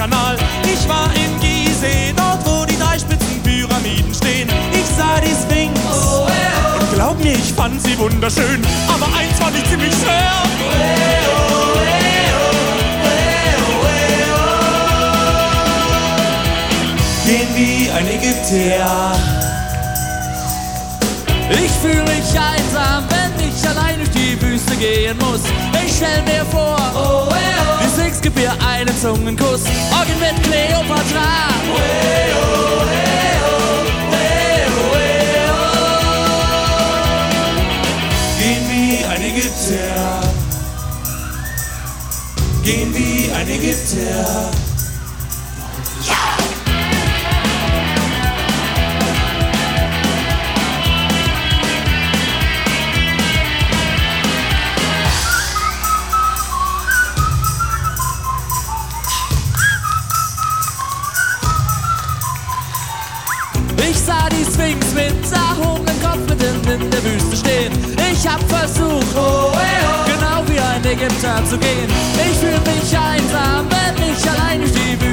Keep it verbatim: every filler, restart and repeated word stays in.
Suezkanal. Ich war in Gizeh, dort wo die drei spitzen Pyramiden stehen. Ich sah die Sphinx und glaub mir, ich fand sie wunderschön. Aber eins fand ich ziemlich schwer. Gehen wie ein Ägypter. Ich fühle mich einsam, wenn ich allein durch die Wüste gehen muss. Ich stell mir vor, oh, oh, oh. Die Sphinx gibt mir einen Zungenkuss. Orgien mit Kleopatra. Oh, oh, oh, oh, oh. Gehen wie ein Ägypter. Gehen wie ein Ägypter. Ich sah die Sphinx mit erhobenem Kopf mitten in der Wüste stehen. Ich hab versucht, oh, oh, oh. genau wie ein Ägypter zu gehen. Ich fühl mich einsam, wenn ich allein durch die Wüste